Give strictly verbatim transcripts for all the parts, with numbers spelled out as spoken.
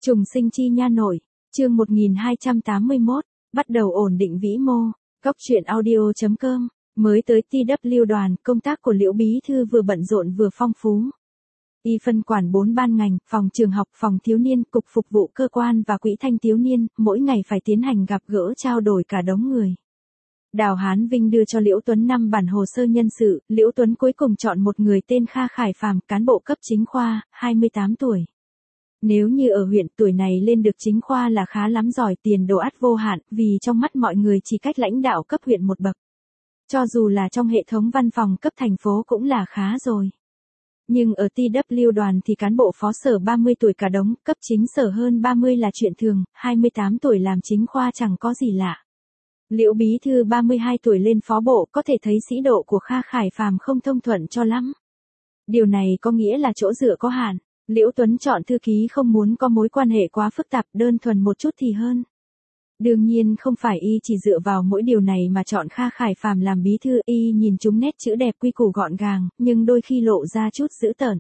Trùng sinh chi nha nội, chương một nghìn hai trăm tám mươi mốt, bắt đầu ổn định vĩ mô, góc truyện audio chấm com, mới tới tê vê đoàn, công tác của Liễu Bí Thư vừa bận rộn vừa phong phú. Y phân quản bốn ban ngành, phòng trường học, phòng thiếu niên, cục phục vụ cơ quan và quỹ thanh thiếu niên, mỗi ngày phải tiến hành gặp gỡ trao đổi cả đống người. Đào Hán Vinh đưa cho Liễu Tuấn năm bản hồ sơ nhân sự, Liễu Tuấn cuối cùng chọn một người tên Kha Khải Phàm, cán bộ cấp chính khoa, hai mươi tám tuổi. Nếu như ở huyện tuổi này lên được chính khoa là khá lắm giỏi, tiền đồ ắt vô hạn, vì trong mắt mọi người chỉ cách lãnh đạo cấp huyện một bậc. Cho dù là trong hệ thống văn phòng cấp thành phố cũng là khá rồi. Nhưng ở tê vê đoàn thì cán bộ phó sở ba mươi tuổi cả đống, cấp chính sở hơn ba mươi là chuyện thường, hai mươi tám tuổi làm chính khoa chẳng có gì lạ. Liễu Bí Thư ba mươi hai tuổi lên phó bộ, có thể thấy sĩ độ của Kha Khải Phàm không thông thuận cho lắm. Điều này có nghĩa là chỗ dựa có hạn. Liễu Tuấn chọn thư ký không muốn có mối quan hệ quá phức tạp, đơn thuần một chút thì hơn. Đương nhiên không phải y chỉ dựa vào mỗi điều này mà chọn Kha Khải Phàm làm bí thư, y nhìn chúng nét chữ đẹp quy củ gọn gàng, nhưng đôi khi lộ ra chút dữ tợn.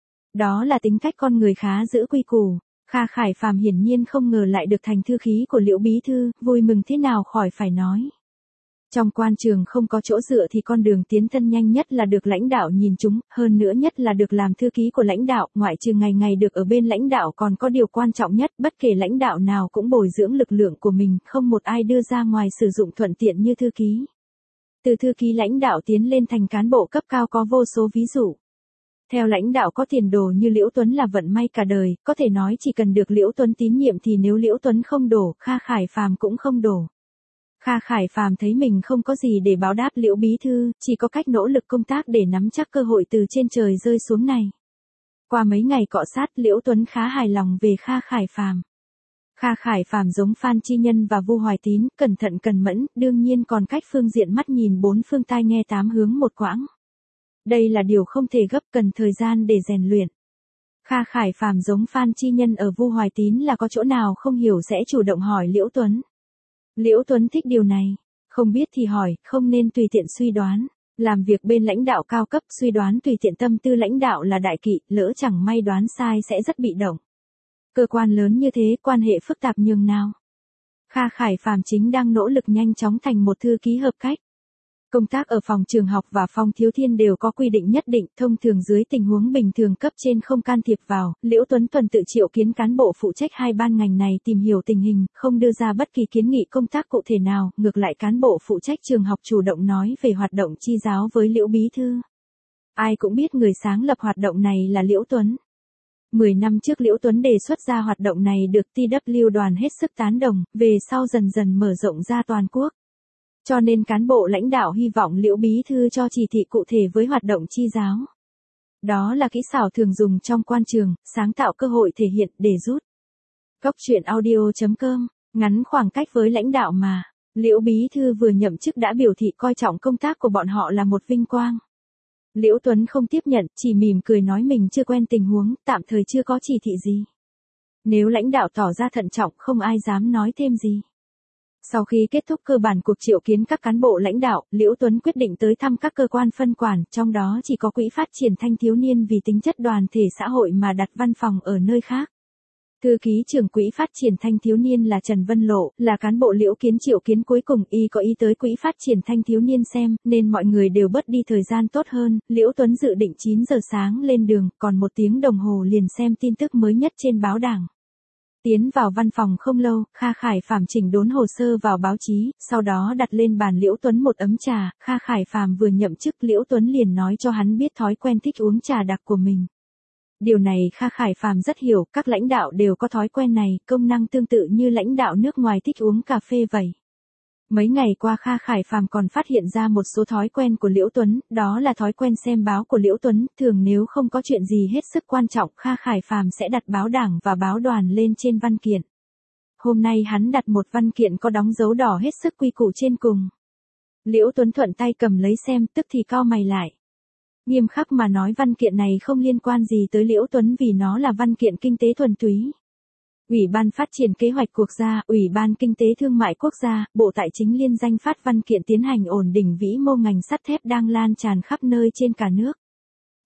Đó là tính cách con người khá giữ quy củ. Kha Khải Phàm hiển nhiên không ngờ lại được thành thư ký của Liễu Bí Thư, vui mừng thế nào khỏi phải nói. Trong quan trường không có chỗ dựa thì con đường tiến thân nhanh nhất là được lãnh đạo nhìn chúng, hơn nữa nhất là được làm thư ký của lãnh đạo, ngoại trừ ngày ngày được ở bên lãnh đạo còn có điều quan trọng nhất, bất kể lãnh đạo nào cũng bồi dưỡng lực lượng của mình, không một ai đưa ra ngoài sử dụng thuận tiện như thư ký. Từ thư ký lãnh đạo tiến lên thành cán bộ cấp cao có vô số ví dụ. Theo lãnh đạo có tiền đồ như Liễu Tuấn là vận may cả đời, có thể nói chỉ cần được Liễu Tuấn tín nhiệm thì nếu Liễu Tuấn không đổ, Kha Khải Phàm cũng không đổ. Kha Khải Phàm thấy mình không có gì để báo đáp Liễu Bí Thư, chỉ có cách nỗ lực công tác để nắm chắc cơ hội từ trên trời rơi xuống này. Qua mấy ngày cọ sát, Liễu Tuấn khá hài lòng về Kha Khải Phàm. Kha Khải Phàm giống Phan Chi Nhân và Vu Hoài Tín, cẩn thận cần mẫn, đương nhiên còn cách phương diện mắt nhìn bốn phương tai nghe tám hướng một quãng. Đây là điều không thể gấp, cần thời gian để rèn luyện. Kha Khải Phàm giống Phan Chi Nhân ở Vu Hoài Tín là có chỗ nào không hiểu sẽ chủ động hỏi Liễu Tuấn. Liễu Tuấn thích điều này, không biết thì hỏi, không nên tùy tiện suy đoán. Làm việc bên lãnh đạo cao cấp, suy đoán tùy tiện tâm tư lãnh đạo là đại kỵ, lỡ chẳng may đoán sai sẽ rất bị động. Cơ quan lớn như thế, quan hệ phức tạp nhường nào. Kha Khải Phàm chính đang nỗ lực nhanh chóng thành một thư ký hợp cách. Công tác ở phòng trường học và phòng thiếu thiên đều có quy định nhất định, thông thường dưới tình huống bình thường cấp trên không can thiệp vào, Liễu Tuấn tuần tự triệu kiến cán bộ phụ trách hai ban ngành này tìm hiểu tình hình, không đưa ra bất kỳ kiến nghị công tác cụ thể nào, ngược lại cán bộ phụ trách trường học chủ động nói về hoạt động chi giáo với Liễu Bí Thư. Ai cũng biết người sáng lập hoạt động này là Liễu Tuấn. Mười năm trước Liễu Tuấn đề xuất ra hoạt động này được tê vê đoàn hết sức tán đồng, về sau dần dần mở rộng ra toàn quốc. Cho nên cán bộ lãnh đạo hy vọng Liễu Bí Thư cho chỉ thị cụ thể với hoạt động chi giáo. Đó là kỹ xảo thường dùng trong quan trường, sáng tạo cơ hội thể hiện để rút. Góc truyện audio chấm com, ngắn khoảng cách với lãnh đạo mà. Liễu Bí Thư vừa nhậm chức đã biểu thị coi trọng công tác của bọn họ là một vinh quang. Liễu Tuấn không tiếp nhận, chỉ mỉm cười nói mình chưa quen tình huống, tạm thời chưa có chỉ thị gì. Nếu lãnh đạo tỏ ra thận trọng không ai dám nói thêm gì. Sau khi kết thúc cơ bản cuộc triệu kiến các cán bộ lãnh đạo, Liễu Tuấn quyết định tới thăm các cơ quan phân quản, trong đó chỉ có Quỹ Phát triển Thanh thiếu niên vì tính chất đoàn thể xã hội mà đặt văn phòng ở nơi khác. Thư ký trưởng Quỹ Phát triển Thanh thiếu niên là Trần Vân Lộ, là cán bộ Liễu kiến triệu kiến cuối cùng, y có ý tới Quỹ Phát triển Thanh thiếu niên xem, nên mọi người đều bớt đi thời gian tốt hơn. Liễu Tuấn dự định chín giờ sáng lên đường, còn một tiếng đồng hồ liền xem tin tức mới nhất trên báo Đảng. Tiến vào văn phòng không lâu, Kha Khải Phàm chỉnh đốn hồ sơ vào báo chí, sau đó đặt lên bàn Liễu Tuấn một ấm trà. Kha Khải Phàm vừa nhậm chức, Liễu Tuấn liền nói cho hắn biết thói quen thích uống trà đặc của mình. Điều này Kha Khải Phàm rất hiểu, các lãnh đạo đều có thói quen này, công năng tương tự như lãnh đạo nước ngoài thích uống cà phê vậy. Mấy ngày qua Kha Khải Phàm còn phát hiện ra một số thói quen của Liễu Tuấn, đó là thói quen xem báo của Liễu Tuấn, thường nếu không có chuyện gì hết sức quan trọng, Kha Khải Phàm sẽ đặt báo Đảng và báo Đoàn lên trên văn kiện. Hôm nay hắn đặt một văn kiện có đóng dấu đỏ hết sức quy củ trên cùng. Liễu Tuấn thuận tay cầm lấy xem, tức thì cau mày lại. Nghiêm khắc mà nói văn kiện này không liên quan gì tới Liễu Tuấn vì nó là văn kiện kinh tế thuần túy. Ủy ban Phát triển Kế hoạch Quốc gia, Ủy ban Kinh tế Thương mại Quốc gia, Bộ Tài chính liên danh phát văn kiện tiến hành ổn định vĩ mô ngành sắt thép đang lan tràn khắp nơi trên cả nước.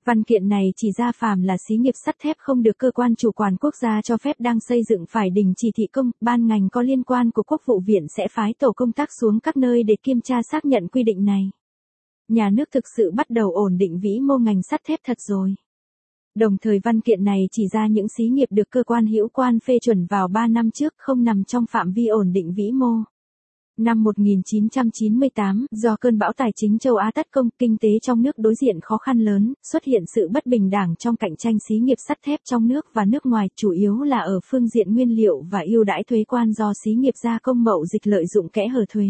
Văn kiện này chỉ ra phàm là xí nghiệp sắt thép không được cơ quan chủ quản quốc gia cho phép đang xây dựng phải đình chỉ thị công, ban ngành có liên quan của Quốc vụ viện sẽ phái tổ công tác xuống các nơi để kiểm tra xác nhận quy định này. Nhà nước thực sự bắt đầu ổn định vĩ mô ngành sắt thép thật rồi. Đồng thời văn kiện này chỉ ra những xí nghiệp được cơ quan hữu quan phê chuẩn vào ba năm trước không nằm trong phạm vi ổn định vĩ mô. Năm một nghìn chín trăm chín mươi tám, do cơn bão tài chính châu Á tấn công, kinh tế trong nước đối diện khó khăn lớn, xuất hiện sự bất bình đẳng trong cạnh tranh xí nghiệp sắt thép trong nước và nước ngoài, chủ yếu là ở phương diện nguyên liệu và ưu đãi thuế quan do xí nghiệp gia công mậu dịch lợi dụng kẽ hở thuế.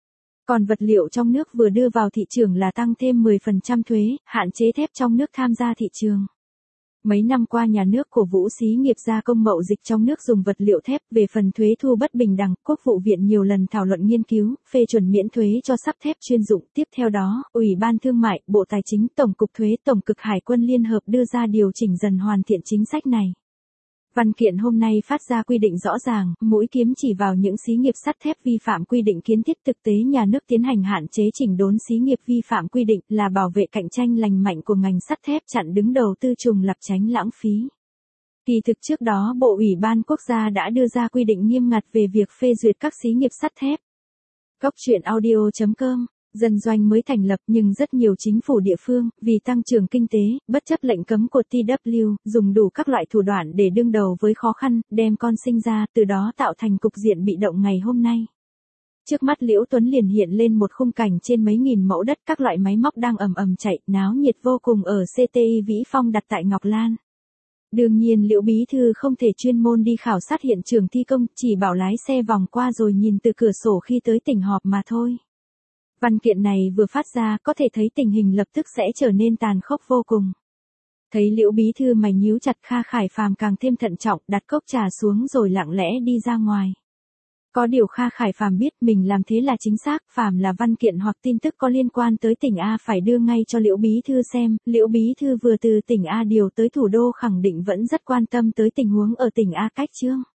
Còn vật liệu trong nước vừa đưa vào thị trường là tăng thêm mười phần trăm thuế, hạn chế thép trong nước tham gia thị trường. Mấy năm qua nhà nước cổ vũ xí nghiệp gia công mậu dịch trong nước dùng vật liệu thép. Về phần thuế thu bất bình đẳng, Quốc vụ viện nhiều lần thảo luận nghiên cứu, phê chuẩn miễn thuế cho sắt thép chuyên dụng. Tiếp theo đó, Ủy ban Thương mại, Bộ Tài chính, Tổng cục Thuế, Tổng cục Hải quân liên hợp đưa ra điều chỉnh dần hoàn thiện chính sách này. Văn kiện hôm nay phát ra quy định rõ ràng, mũi kiếm chỉ vào những xí nghiệp sắt thép vi phạm quy định kiến thiết. Thực tế nhà nước tiến hành hạn chế chỉnh đốn xí nghiệp vi phạm quy định là bảo vệ cạnh tranh lành mạnh của ngành sắt thép, chặn đứng đầu tư trùng lập tránh lãng phí. Kỳ thực trước đó Bộ Ủy ban Quốc gia đã đưa ra quy định nghiêm ngặt về việc phê duyệt các xí nghiệp sắt thép. Cốc truyện audio chấm com Dân doanh mới thành lập nhưng rất nhiều chính phủ địa phương, vì tăng trưởng kinh tế, bất chấp lệnh cấm của T W, dùng đủ các loại thủ đoạn để đương đầu với khó khăn, đem con sinh ra, từ đó tạo thành cục diện bị động ngày hôm nay. Trước mắt Liễu Tuấn liền hiện lên một khung cảnh trên mấy nghìn mẫu đất, các loại máy móc đang ầm ầm chạy, náo nhiệt vô cùng ở xê tê i Vĩ Phong đặt tại Ngọc Lan. Đương nhiên Liễu Bí Thư không thể chuyên môn đi khảo sát hiện trường thi công, chỉ bảo lái xe vòng qua rồi nhìn từ cửa sổ khi tới tỉnh họp mà thôi. Văn kiện này vừa phát ra có thể thấy tình hình lập tức sẽ trở nên tàn khốc vô cùng. Thấy Liễu Bí Thư mày nhíu chặt, Kha Khải Phàm càng thêm thận trọng, đặt cốc trà xuống rồi lặng lẽ đi ra ngoài. Có điều Kha Khải Phàm biết mình làm thế là chính xác, phàm là văn kiện hoặc tin tức có liên quan tới tỉnh A phải đưa ngay cho Liễu Bí Thư xem. Liễu Bí Thư vừa từ tỉnh A điều tới thủ đô khẳng định vẫn rất quan tâm tới tình huống ở tỉnh A cách chương.